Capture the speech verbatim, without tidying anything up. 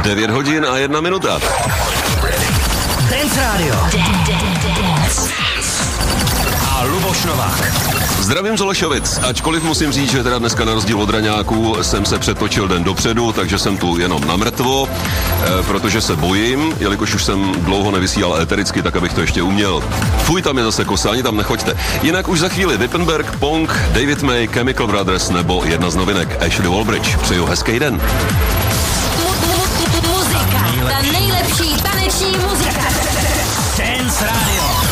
devět hodin a jedna minuta. Dance Radio. A Luboš Novák. Zdravím z Olešovic, ačkoliv musím říct, že teda dneska na rozdíl od raňáků jsem se přetočil den dopředu, takže jsem tu jenom na mrtvo, e, protože se bojím, jelikož už jsem dlouho nevysílal étericky, tak abych to ještě uměl. Fuj, tam je zase kosa, ani tam nechoďte. Jinak už za chvíli Wippenberg, Pong, David May, Chemical Brothers nebo jedna z novinek Ashley Wallbridge. Přeju hezký den. Muzika, ta nejlepší taneční muzika. Dance Radio.